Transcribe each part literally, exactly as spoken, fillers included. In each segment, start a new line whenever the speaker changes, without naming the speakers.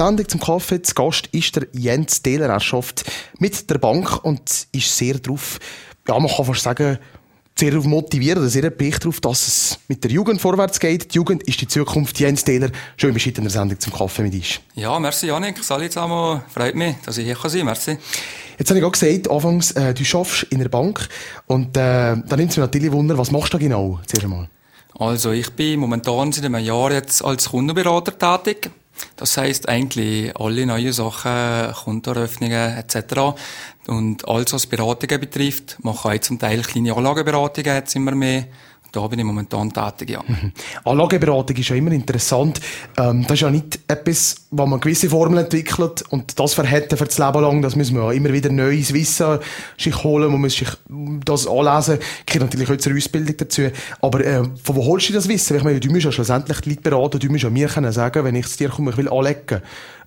Sendung zum Kaffee. Zu Gast ist der Jens Dehler. Er arbeitet mit der Bank und ist sehr darauf, ja, man kann fast sagen, sehr darauf motiviert oder sehr erpicht darauf, dass es mit der Jugend vorwärts geht. Die Jugend ist die Zukunft. Jens Dehler, schön, bist du in der Sendung zum Kaffee mit uns.
Ja, merci Janik. Salut zusammen. Freut mich, dass ich hier sein kann. Merci.
Jetzt habe ich auch gesagt, anfangs, äh, du arbeitest in der Bank und äh, da nimmt es mich natürlich Wunder, was machst du da genau? Zuerst einmal.
Also ich bin momentan seit einem Jahr jetzt als Kundenberater tätig. Das heisst eigentlich alle neue Sachen, Kontoeröffnungen et cetera. Und alles, was Beratungen betrifft, mache ich zum Teil kleine Anlageberatungen jetzt immer mehr. Da bin ich momentan tätig, ja.
Mhm. Anlageberatung ist ja immer interessant. Ähm, das ist ja nicht etwas, wo man gewisse Formeln entwickelt und das verhält für das Leben lang. Das müssen wir ja immer wieder neues Wissen sich holen. Man muss sich das anlesen. Es gibt natürlich auch zur Ausbildung dazu. Aber äh, von wo holst du das Wissen? Ich meine, du musst ja schlussendlich die Leute beraten. Du musst ja mir können sagen, wenn ich zu dir komme, ich will anlegen.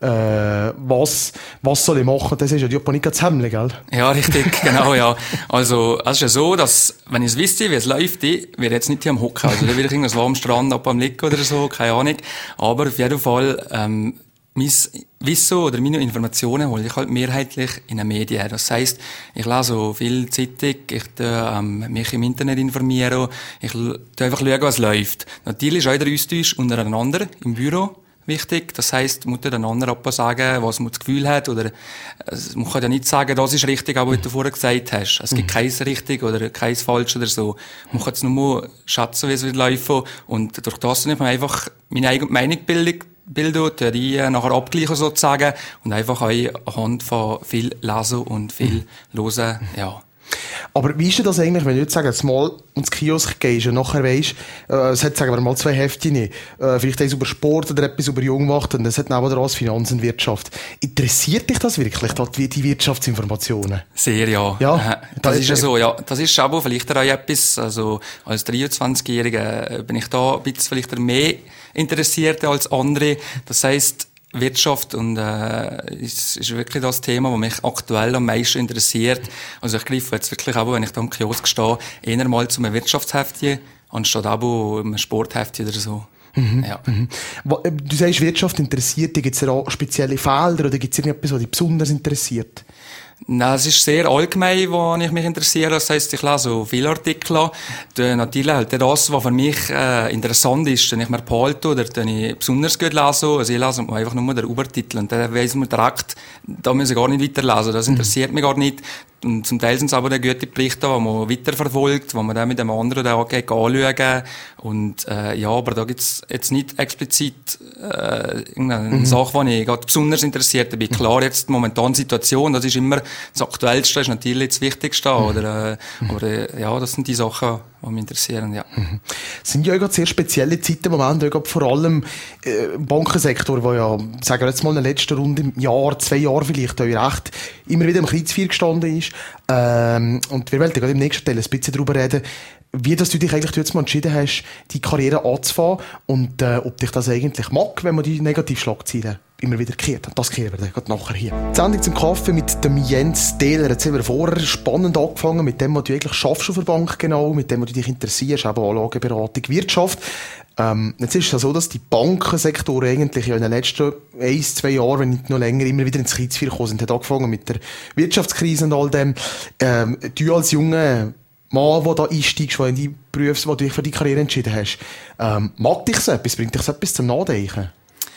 Äh, was, was soll ich machen? Das ist ja die Panik ganz hemmlich, gell?
Ja, richtig, genau, ja. Also, es ist ja so, dass, wenn ich es wüsste, wie es läuft, ich werde jetzt nicht hier am Hocken. Also, da würde ich irgendwas am Strand ab am Liegen oder so, keine Ahnung. Aber auf jeden Fall, ähm, mein Wissen oder meine Informationen hole ich halt mehrheitlich in den Medien. Das heisst, ich lese so viel Zeitung, ich tue, ähm, mich im Internet informieren, ich tue einfach schauen, was läuft. Natürlich ist auch der Austausch untereinander im Büro wichtig. Das heisst, man muss den anderen sagen, was man das Gefühl hat, oder, also, man kann ja nicht sagen, das ist richtig, aber was du vorher gesagt hast. Es gibt keins richtig oder keins falsch oder so. Man kann jetzt nur schätzen, wie es wird laufen, und durch das nimmt man einfach meine eigene Meinung bilden, Bilder, Theorien nachher abgleichen sozusagen, und einfach auch anhand von viel lesen und viel hören, ja.
Aber wie ist denn das eigentlich, wenn du jetzt sagst, mal ins Kiosk gehst und nachher weisst, äh, es hat, sagen wir mal, zwei Heftchen, äh, vielleicht eins über Sport oder etwas über Jungwacht und es hat neben dran Finanzen und Wirtschaft. Interessiert dich das wirklich, die, die Wirtschaftsinformationen?
Sehr, ja.
Ja,
das, das ist ja so, ja. Das ist aber vielleicht auch etwas, also als dreiundzwanzigjähriger bin ich da ein bisschen vielleicht mehr interessiert als andere. Das heisst, Wirtschaft und äh, ist, ist wirklich das Thema, das mich aktuell am meisten interessiert. Also ich greife jetzt wirklich auch, wenn ich da am Kiosk stehe, eher mal zu einem Wirtschaftsheftchen, anstatt auch einem Sportheftchen oder so.
Mhm.
Ja.
Mhm. Du sagst, Wirtschaft interessiert dich. Gibt es ja auch spezielle Felder oder gibt es irgendetwas, was dich besonders interessiert?
Nein, es ist sehr allgemein, wo ich mich interessiere. Das heisst, ich lese so viele Artikel. Natürlich halt das, was für mich äh, interessant ist, wenn ich mir behalte oder wenn ich besonders gut lese. Also ich lese einfach nur den Übertitel und dann weiss man direkt, da muss ich gar nicht weiterlesen. Das interessiert mhm. mich gar nicht. Und zum Teil sind es aber dann gute Berichte, die man weiterverfolgt, wo man dann mit dem anderen dann angeht, anschauen. Und, äh, ja, aber da gibt's jetzt nicht explizit, äh, irgendeine mhm. Sache, die ich gerade besonders interessiert bin. Klar, jetzt momentan Situation, das ist immer das Aktuellste, ist natürlich das Wichtigste, mhm. oder, äh, mhm. aber, äh, ja, das sind die Sachen, die mich interessieren, ja.
Mhm. Es sind ja gerade sehr spezielle Zeiten im Moment, ja, vor allem, äh, im Bankensektor, wo ja, sagen wir jetzt mal in der letzten Runde, im Jahr, zwei Jahre vielleicht, ja, recht, immer wieder im Kreuzfeuer gestanden ist. Ähm, und wir wollen gerade im nächsten Teil ein bisschen darüber reden, wie dass du dich eigentlich jetzt mal entschieden hast, die Karriere anzufangen und äh, ob dich das eigentlich mag, wenn man die Negativschlagzeilen immer wieder kehrt. Und das kehren wir dann gerade nachher hier. Die Sendung zum Kaffee mit dem Jens Dehler. Jetzt haben wir vorher spannend angefangen mit dem, was du eigentlich schaffst auf der Bank, genau, mit dem, was du dich interessierst, eben Anlageberatung, Wirtschaft. Ähm, jetzt ist es ja so, dass die Bankensektor eigentlich ja in den letzten ein, zwei Jahren, wenn nicht noch länger, immer wieder ins Kreuzfeuer gekommen sind. Hat angefangen mit der Wirtschaftskrise und all dem. Ähm, du als junger Mann, der da einsteigst, der in die Berufs-, wo du dich für die Karriere entschieden hast, ähm, mag dich so etwas? Bringt dich so etwas zum Nachdenken?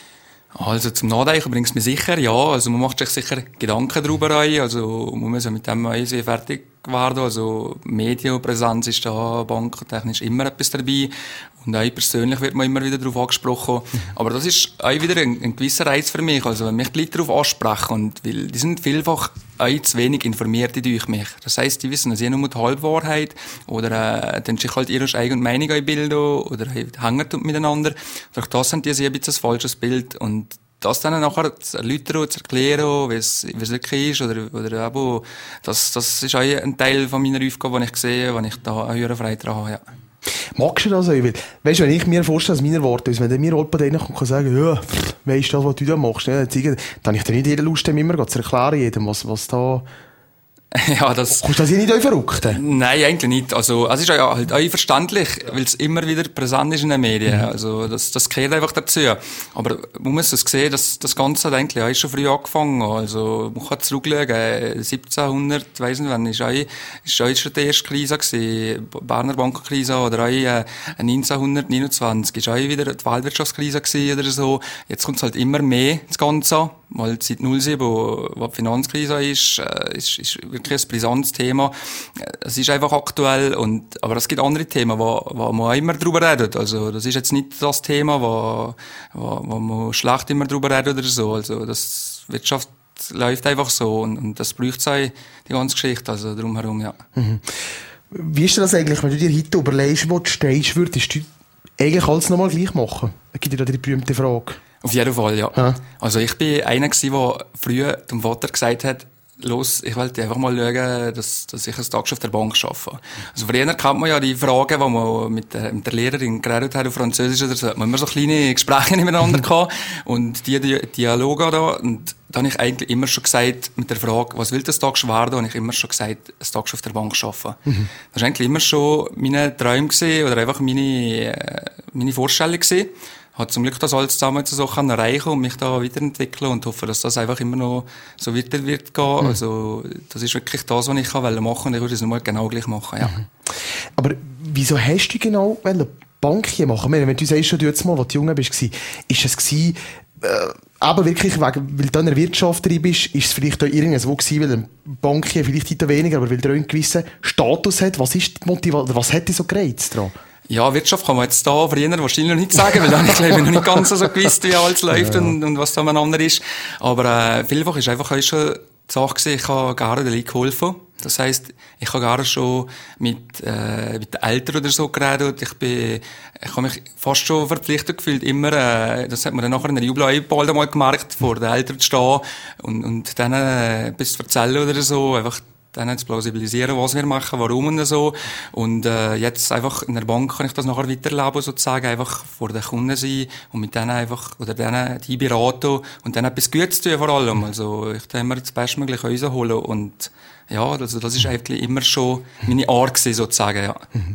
Also zum Nachdenken bringt es mir sicher, ja. Also man macht sich sicher Gedanken darüber rein. Also man muss ja mit dem sehr fertig werden. Also Medienpräsenz ist da bankentechnisch immer etwas dabei. Und auch persönlich wird man immer wieder darauf angesprochen. Aber das ist auch wieder ein, ein gewisser Reiz für mich. Also wenn mich die Leute darauf ansprechen, und weil die sind vielfach auch zu wenig informiert durch mich. Das heisst, die wissen also nur die Halbwahrheit oder äh, dann sich halt ihre eigene Meinung bilden oder hängen miteinander. Durch das haben die ein bisschen ein falsches Bild. Und das dann nachher zu erläutern, zu erklären, wie es, wie es wirklich ist, oder, oder eben, das, das ist auch ein Teil von meiner Aufgabe, die ich sehe, wenn ich da eine höhere Freiheit habe, ja.
Magst du das auch? Weil, weißt du, wenn ich mir vorstelle, aus meiner Worte, wenn der mir jemand bei denen kommt und sagen, ja, weisst du das, was du da machst, ne? Dann habe ich dann nicht jede Lust, dem immer zu erklären, jedem, was, was da
Ja, das...
Kommst du das hier nicht euch verrückten?
Nein, eigentlich nicht. Also, es ist ja halt auch verständlich, weil es immer wieder präsent ist in den Medien. Mhm. Also, das, das gehört einfach dazu. Aber man muss es sehen, dass das Ganze hat eigentlich auch schon früh angefangen. Also, man kann zurückschauen, siebzehnhundert, weiss nicht wann, ist auch, ist auch schon die erste Krise gewesen, Berner Bankenkrise, oder auch äh, neunzehnhundertneunundzwanzig ist auch wieder die Weltwirtschaftskrise gewesen oder so. Jetzt kommt es halt immer mehr, das Ganze. Weil seit null sieben, wo, wo die Finanzkrise ist, äh, ist, ist wirklich ein brisantes Thema. Es ist einfach aktuell, und, aber es gibt andere Themen, wo, wo man auch immer drüber redet. Also, das ist jetzt nicht das Thema, wo, wo, wo man schlecht immer drüber redet oder so. Also, das Wirtschaft läuft einfach so, und, und das braucht es auch, die ganze Geschichte, also drumherum, ja.
Mhm. Wie ist das eigentlich, wenn du dir heute überlegst, wo du stehst, würdest du eigentlich alles nochmal gleich machen? Da gibt dir da die berühmte Frage.
Auf jeden Fall, ja.
ja.
Also ich bin einer gewesen, der früher dem Vater gesagt hat, los, ich wollte einfach mal schauen, dass, dass ich ein Tag auf der Bank arbeite. Also früher kennt man ja die Fragen, die man mit der, mit der Lehrerin geredet hat, auf Französisch oder so, hat man immer so kleine Gespräche miteinander gehabt, und die, die Dialoge da, und da habe ich eigentlich immer schon gesagt, mit der Frage, was will das Tag werden, habe ich immer schon gesagt, ein Tag auf der Bank arbeiten. Mhm. Das war eigentlich immer schon meine Träume gewesen, oder einfach meine, meine Vorstellung gewesen. Hat zum Glück das alles zusammen so erreichen und mich da weiterentwickeln, und hoffe, dass das einfach immer noch so weiter wird gehen. Mhm. Also, das ist wirklich das, was ich machen wollte, und ich würde es nochmal genau gleich machen, ja.
Mhm. Aber wieso hast du genau Bankier machen? Wenn du sagst, schon jetzt mal, als du jung warst, ist es gewesen, äh, aber wirklich, wegen, weil du in der Wirtschaft drin bist, ist es vielleicht auch irgendwo gewesen, weil ein Bankier vielleicht nicht weniger, aber weil der auch einen gewissen Status hat. Was ist die Motivation, was hat dich so gereizt daran?
Ja, Wirtschaft kann man jetzt da früher wahrscheinlich noch nicht sagen, weil da habe ich, glaube ich, noch nicht ganz so gewusst, wie alles läuft, ja, und, und was da miteinander ist. Aber äh, vielfach ist einfach auch schon die Sache gewesen, ich habe gerne den Leuten geholfen. Das heisst, ich habe gerne schon mit, äh, mit den Eltern oder so geredet. Ich bin, ich habe mich fast schon verpflichtet gefühlt, immer, äh, das hat man dann nachher in der Jubelei bald einmal gemerkt, vor den Eltern zu stehen und, und denen äh, etwas zu erzählen oder so, einfach dann zu plausibilisieren, was wir machen, warum und so. Und äh, jetzt einfach in der Bank kann ich das nachher weiterleben, sozusagen, einfach vor den Kunden sein und mit denen einfach, oder denen die beraten und dann etwas Gutes tun vor allem. Also ich kann immer das Bestmögliche rausholen, und ja, also das ist eigentlich immer schon meine Art gewesen, sozusagen, ja. Mhm.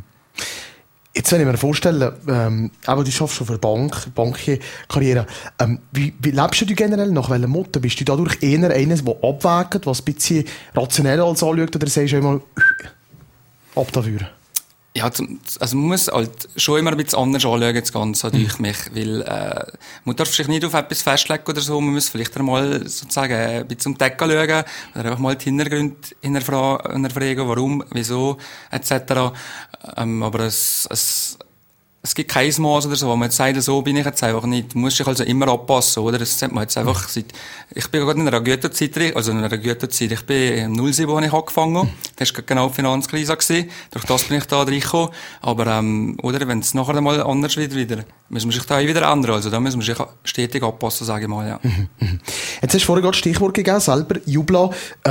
Jetzt, wenn ich mir vorstellen, ähm, aber du schaffst schon für Bank, Bankkarriere, ähm, wie, wie lebst du generell nach welchem Motto? Bist du dadurch eher eines, der abwägt, was ein bisschen rationell als anschaut, oder sagst du einmal, ab dafür?
Ja, also man muss halt schon immer ein bisschen anders anschauen, das Ganze, mhm. durch mich, weil, äh, man darf sich nicht auf etwas festlegen oder so, man muss vielleicht einmal sozusagen ein bisschen um die Ecke schauen, oder einfach mal die Hintergründe hinterfragen, warum, wieso, et cetera. Ähm, aber es, es, es gibt kein Maß oder so, wo man jetzt sagt, so bin ich jetzt einfach nicht. Du musst dich also immer anpassen, oder? Das sagt man jetzt einfach seit, ich bin gerade in einer guten Zeit, also in einer guten Zeit, ich bin im null sieben, als ich angefangen. Das war genau die Finanzkrise gewesen. Durch das bin ich da reingekommen. Aber, ähm, oder, wenn es nachher mal anders wird, wieder, müssen wir sich da auch wieder ändern. Also da müssen wir sich stetig anpassen, sage ich mal, ja.
Jetzt hast du vorhin gerade das Stichwort gegeben, selber, Jubla,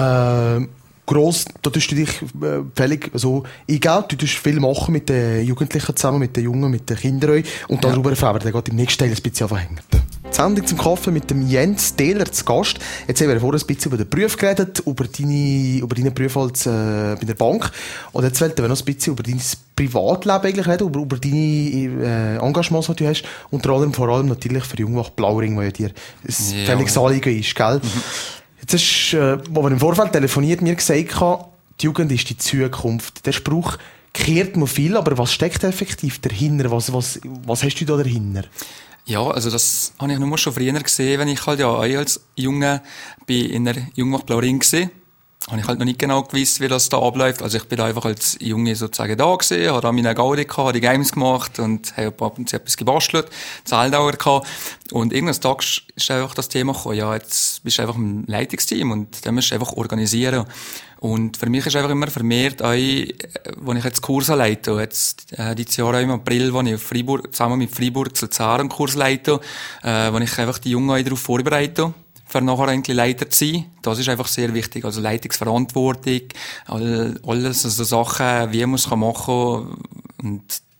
äh, gross, da tust du dich äh, völlig so eingeben, du tust viel machen mit den Jugendlichen zusammen, mit den Jungen, mit den Kindern, und darüber ja. fahren wir dann im nächsten Teil ein bisschen anhängen. Die Sendung zum Kaffee mit dem Jens Dehler zu Gast. Jetzt haben wir vorhin ein bisschen über den Beruf geredet, über deine, über deinen Beruf als, äh, bei der Bank. Und jetzt wollten wir noch ein bisschen über dein Privatleben eigentlich reden, über, über deine äh, Engagements, die du hast. Unter anderem, vor allem natürlich für Jungwach Blauring, wo ja dir ein ja, völlig Anliegen ist, gell? Mhm. Jetzt hast du, äh, wo wir im Vorfeld telefoniert, mir gesagt, die Jugend ist die Zukunft. Der Spruch kehrt mir viel, aber was steckt effektiv dahinter? Was, was, was hast du da dahinter?
Ja, also das habe ich nur schon früher gesehen, wenn ich halt ja als Junge bei in der Jungwach Blauring gesehen. Habe ich halt noch nicht genau gewusst, wie das da abläuft. Also ich bin da einfach als Junge sozusagen da gewesen, habe da meine Gaudi gehabt, habe die Games gemacht und habe ab und zu etwas gebastelt, Zahldauer gehabt. Und irgendeines Tages ist einfach das Thema gekommen, ja, jetzt bist du einfach im Leitungsteam und dann musst du einfach organisieren. Und für mich ist einfach immer vermehrt, auch, als ich jetzt Kurse leite, jetzt, äh, dieses Jahr auch im April, wo ich auf Freiburg, zusammen mit Freiburg zu Luzern einen Kurs leite, äh, wo ich einfach die Jungen auch darauf vorbereite, für nachher eigentlich Leiter zu sein. Das ist einfach sehr wichtig. Also Leitungsverantwortung, all, alles, also Sachen, wie man es machen kann. Und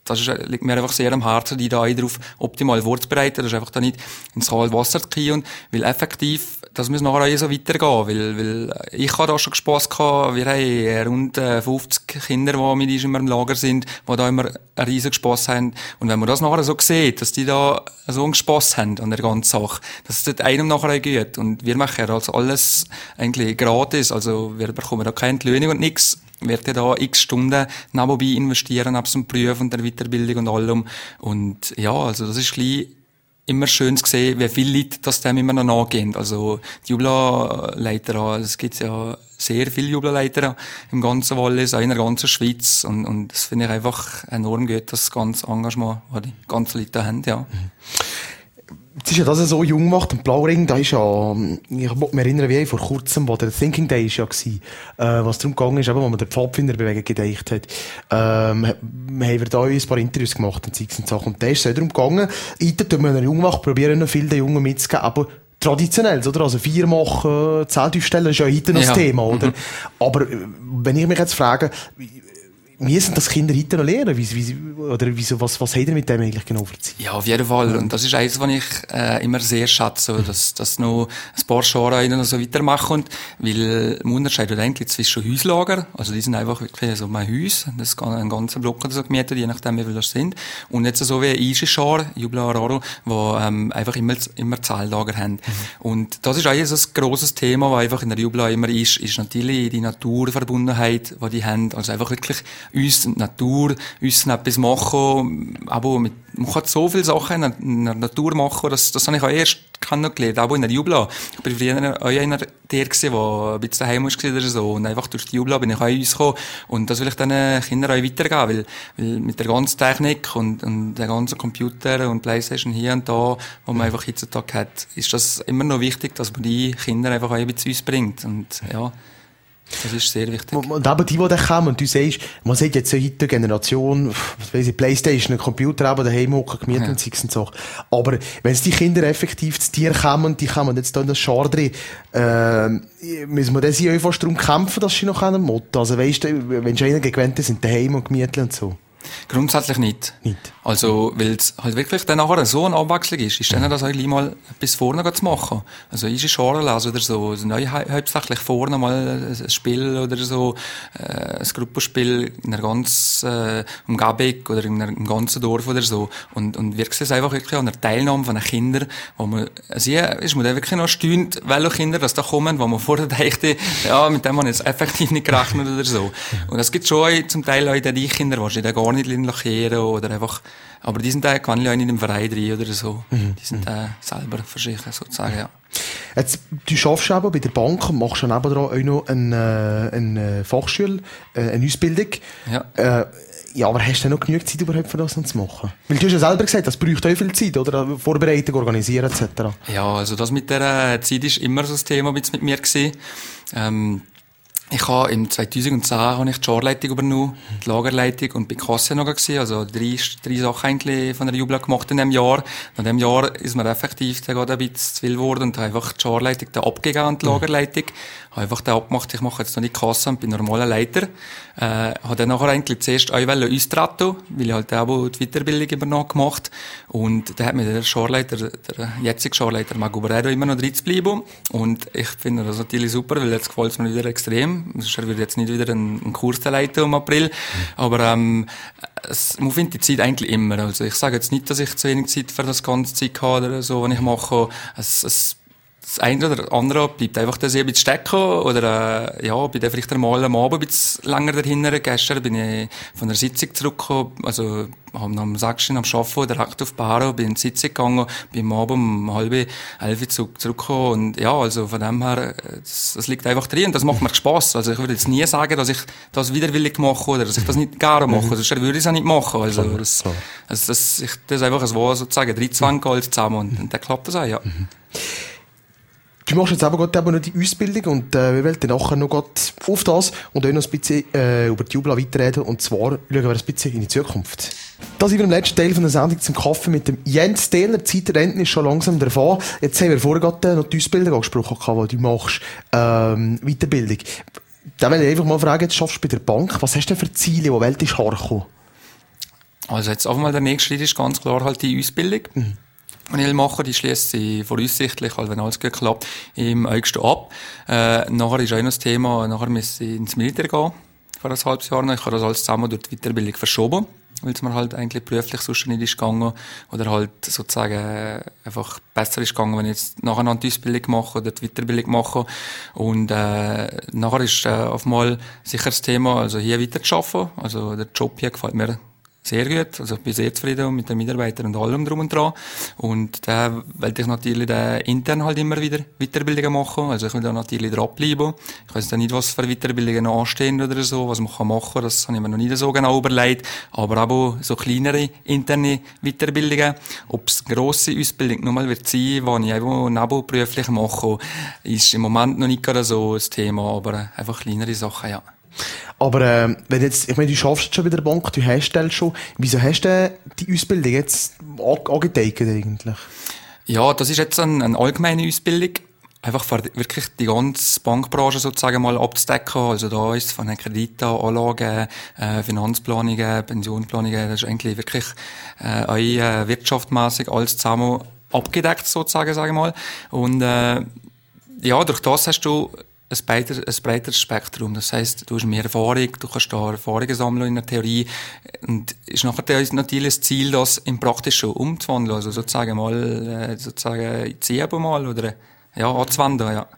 das ist, liegt mir einfach sehr am Herzen, die da darauf optimal vorzubereiten. Das ist einfach da nicht ins kalte Wasser zu gehen, weil effektiv, das muss nachher auch so weitergehen, weil, weil ich habe da schon Spass gehabt, wir haben rund fünfzig Kinder, die mit uns immer im Lager sind, die da immer einen riesigen Spass haben. Und wenn man das nachher so sieht, dass die da so einen Spass haben an der ganzen Sache, dass es einem nachher auch geht. Und wir machen also alles eigentlich gratis, also wir bekommen da keine Entlöhnung und nichts. Werde da x Stunden nebenbei investieren, ab dem Beruf und der Weiterbildung und allem. Und ja, also das ist gleich immer schön zu sehen, wie viele Leute das dem immer noch nachgehen. Also die Jubla-Leiter, es gibt ja sehr viele Jubla-Leiter im ganzen Wallis, auch in der ganzen Schweiz. Und, und das finde ich einfach enorm gut, das ganze Engagement, das die ganzen Leute da haben, ja.
Jetzt ist ja das so jung gemacht und Blauring, da ist ja, ich muss mich erinnern, wie vor kurzem, wo der Thinking Day ist ja gewesen, äh, was darum gegangen ist, eben, wo man der Pfadfinderbewegung gedeicht hat, ähm, wir haben da ein paar Interviews gemacht und Zeugs und Sachen, und da ist es darum gegangen, heute tun wir in der Jungmacht, probieren noch viel den Jungen mitzugeben, aber traditionell, oder? Also vier machen, zehn aufstellen, ist ja heute noch das ja. Thema, oder? Mhm. Aber wenn ich mich jetzt frage, wie sind das Kinder heute noch lernen? Wie, wie, oder wieso, was, was hat er mit dem eigentlich genau verzeiht?
Ja, auf jeden Fall. Und das ist eines, was ich äh, immer sehr schätze, dass, dass noch ein paar Jahre noch so weitermachen. Weil man unterscheidet eigentlich zwischen Häuslager, also die sind einfach wirklich so mein Haus, das ist ein ganzer Block oder so gemietet, je nachdem wie viele das sind. Und jetzt so wie Eisenschar, Jubla Araro, wo ähm, einfach immer, immer Zelllager haben. Mhm. Und das ist eigentlich so ein grosses Thema, was einfach in der Jubla immer ist, ist natürlich die Naturverbundenheit, die die haben. Also einfach wirklich uns die Natur, uns etwas machen, aber mit, man kann so viele Sachen in der Natur machen, das, das habe ich auch erst kennengelernt, auch in der Jubla. Ich bin früher auch einer der gewesen, der ein bisschen daheim war oder so, und einfach durch die Jubla bin ich auch in uns gekommen, und das will ich den Kindern auch weitergeben, weil, weil mit der ganzen Technik und, und der ganzen Computer und Playstation hier und da, wo man einfach heutzutage hat, ist das immer noch wichtig, dass man die Kinder einfach auch ein bisschen zu uns bringt, und ja. Das ist sehr wichtig.
Und eben die, die da kommen, und du sagst, man sagt jetzt so heute Generation, was weiss ich, Playstation, Computer, eben daheim hocken, gemietet und Zeugs und so. Aber wenn es die Kinder effektiv zu dir kommen, die kommen jetzt da in das Schar drin, äh, müssen wir dann sie einfach darum kämpfen, dass sie noch einen Motto, also weisst du, wenn sie einer gewöhnt sind, daheim und gemietet und so.
Grundsätzlich nicht.
Nicht.
Also, weil es halt wirklich dann nachher so eine Abwechslung ist, ist dann das eigentlich mal bis vorne zu machen. Also, ist Scharen lesen oder so. Also, neu hauptsächlich vorne mal ein Spiel oder so, äh, ein Gruppenspiel in einer ganzen äh, Umgebung oder in einem ganzen Dorf oder so. Und, und wir sehen es einfach wirklich an der Teilnahme von den Kindern, wo man, also, ja, ist man dann wirklich noch staunt, welche Kinder das da kommen, wo man vorher dachte, ja, mit dem man jetzt effektiv nicht gerechnet oder so. Und es gibt schon zum Teil auch die Kinder, die da gar nicht lackieren oder einfach, aber die sind da gar nicht in dem Verein drin oder so. Mhm. Die sind da selber für sich sozusagen, ja.
Jetzt, du schaffst eben bei der Bank und machst dann nebendran auch noch eine, eine Fachschule, eine Ausbildung. Ja. Äh, ja, aber hast du noch genug Zeit überhaupt für das noch zu machen? Weil du hast ja selber gesagt, das braucht auch viel Zeit, oder? Vorbereitung, organisieren et cetera.
Ja, also das mit der Zeit ist immer so das Thema mit mir gewesen. Ähm, Ich habe im zweitausendzehn habe ich die Scharleitung übernommen, die Lagerleitung, und bei Kasse noch gewesen, also drei, drei Sachen eigentlich von der Jubla gemacht in dem Jahr. In dem Jahr ist mir effektiv dann gerade ein bisschen zu viel geworden und habe einfach die Scharleitung da abgegeben und die Lagerleitung. Habe einfach da abgemacht, ich mache jetzt noch nicht Kasse und bin normaler Leiter. Äh, habe dann nachher eigentlich zuerst auch austreten, weil ich halt auch die Weiterbildung immer gemacht. Und da hat mir der Scharleiter, der jetzige Scharleiter Magubarero immer noch drin zu bleiben. Und ich finde das natürlich super, weil jetzt gefällt es mir wieder extrem. Er wird jetzt nicht wieder einen, einen Kurs leiten im April. Aber, ähm, es, man findet die Zeit eigentlich immer. Also, ich sage jetzt nicht, dass ich zu wenig Zeit für das ganze Zeug habe oder so, was ich mache. Es, es, das eine oder andere bleibt einfach das ein bisschen stecken, oder, äh, ja, bin dann vielleicht einmal am Abend ein bisschen länger dahinter. Gestern bin ich von der Sitzung zurückgekommen, also, haben am sechs am Arbeiten, direkt auf Baro, bin in die Sitzung gegangen, bin am Abend um halb elf zurückgekommen, und ja, also von dem her, das, das liegt einfach drin, und das macht mir Spass. Also ich würde jetzt nie sagen, dass ich das widerwillig mache, oder dass ich das nicht gerne mache, sonst würde ich es auch nicht machen. Also das, also das, ich, das ist einfach ein Wort, sozusagen, drei Zwang alles zusammen, und, und dann klappt das auch, ja.
Du machst jetzt eben gerade eben noch die Ausbildung, und äh, wir wollen dann nachher noch auf das und auch noch ein bisschen äh, über die Jubla weiterreden, und zwar schauen wir ein bisschen in die Zukunft. Das sind wir im letzten Teil von der Sendung zum Kaffee mit dem Jens Dehler. Die Zeitrennen ist schon langsam davon. Jetzt haben wir vorher gerade noch die Ausbildung angesprochen, die du machst, ähm, Weiterbildung. Da will ich einfach mal fragen, jetzt schaffst du bei der Bank, was hast du denn für Ziele, wo Welt ist hergekommen?
Also jetzt auf einmal der nächste Schritt ist ganz klar halt die Ausbildung. Mhm. Und ich will machen, die schließt sie voraussichtlich, halt, wenn alles gut klappt, im August ab. Äh, nachher ist auch noch das Thema, nachher müssen ich ins Militär gehen, vor ein halbes Jahr noch. Ich habe das alles zusammen durch die Weiterbildung verschoben, weil es mir halt eigentlich beruflich sonst nicht ist gegangen. Oder halt sozusagen äh, einfach besser ist gegangen, wenn ich jetzt nacheinander die Ausbildung mache oder die Weiterbildung mache. Und äh, nachher ist äh, auf einmal sicher das Thema, also hier weiter zu arbeiten. Also der Job hier gefällt mir sehr gut, also ich bin sehr zufrieden mit den Mitarbeitern und allem drum und dran. Und da will ich natürlich da intern halt immer wieder Weiterbildungen machen, also ich will da natürlich dranbleiben. Ich weiss da nicht, was für Weiterbildungen anstehen oder so, was man kann machen, das habe ich mir noch nicht so genau überlegt, aber auch so kleinere interne Weiterbildungen. Ob es grosse Ausbildung nochmal wird sein, die ich einfach nebenberuflich mache, ist im Moment noch nicht gerade so das Thema, aber einfach kleinere Sachen, ja.
Aber äh, wenn jetzt, ich meine, du schaffst schon bei der Bank, du herstellst schon, wieso hast du die Ausbildung jetzt angeteigt eigentlich?
Ja, das ist jetzt eine, eine allgemeine Ausbildung, einfach für wirklich die ganze Bankbranche sozusagen mal abzudecken. Also da ist von den Krediten, Anlagen, äh, Finanzplanungen, Pensionsplanungen, das ist eigentlich wirklich äh, auch äh, wirtschaftsmässig alles zusammen abgedeckt sozusagen, sage ich mal. Und äh, ja, durch das hast du ein breiter, ein breiteres Spektrum. Das heisst, du hast mehr Erfahrung, du kannst da Erfahrungen sammeln in der Theorie. Und ist nachher natürlich das Ziel, das im Praktischen umzuwandeln. Also sozusagen mal, sozusagen ziehen mal oder, ja, anzuwenden, ja.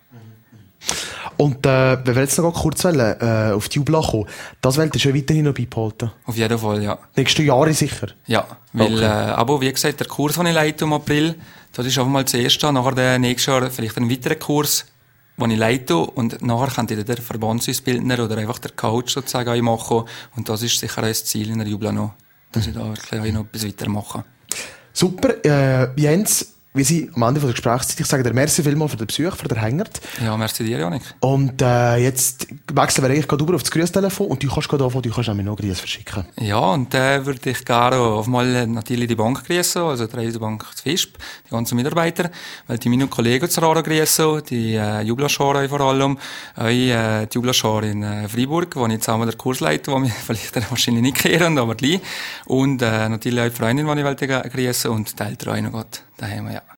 Und, äh, wenn wir jetzt noch kurz wollen, äh, auf die Jubla kommen, das wollt ihr schon weiterhin noch beibehalten?
Auf jeden Fall, ja.
Nächste Jahre sicher?
Ja. Weil,
okay.
äh, aber wie gesagt, der Kurs, den ich leite im April, das ist einfach mal das erste, nachher der nächste Jahr vielleicht ein weiterer Kurs, den ich leite, und nachher kann ich der Verbandsausbildner oder einfach der Coach sozusagen auch machen. Und das ist sicher auch das Ziel in der Jubla noch, dass ich da wirklich auch noch etwas weitermache.
Super, äh, Jens, wir sind am Ende der Gesprächszeit. Ich sage dir merci vielmals für den Besuch, für den Hängert.
Ja, merci dir, Janik.
Und äh, jetzt wechseln wir eigentlich gerade über auf das Grüßtelefon und du kannst gerade anfangen, du kannst nämlich noch Grüße verschicken.
Ja, und dann äh, würde ich gerne auf mal natürlich die Bank grüßen, also die Reisebank Visp, die ganzen Mitarbeiter, weil die meine Kollegen zu Rara grüßen, die äh, Jublaschar vor allem, auch äh, die Jublaschar in äh, Freiburg, wo ich zusammen den Kurs leite, wo wir vielleicht wahrscheinlich nicht kehren, aber gleich. Und äh, natürlich auch die Freundin, die ich wollte grüßen, und die Eltern auch noch Gott daheim, ja.